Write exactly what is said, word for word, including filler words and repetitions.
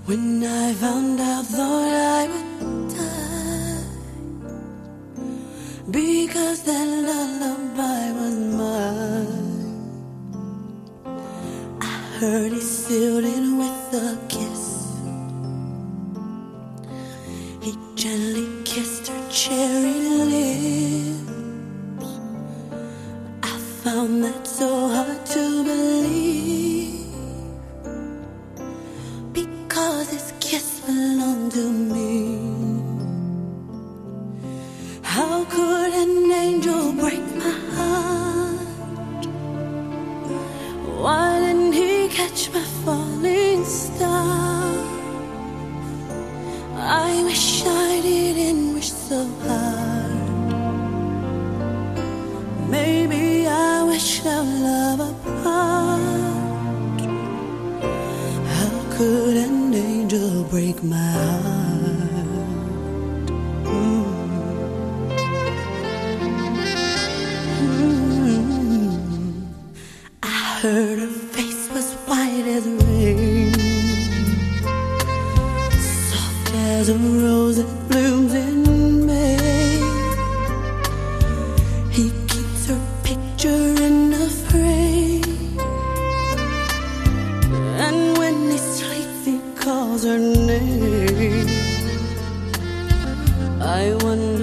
When I found out, thought I would die, because that lullaby was mine. I heard he sealed it with a kiss. He gently kissed her cherry lips. I found that so hard to believe, because his kiss belonged to me. How could an angel break my heart? Why didn't he catch my falling star? I wish I didn't wish so hard. Maybe I wish our love apart. How could an angel break my heart? Mm. Mm. I heard her face was white as rain, as a rose that blooms in May. He keeps her picture in a frame, and when he sleeps he calls her name. I wonder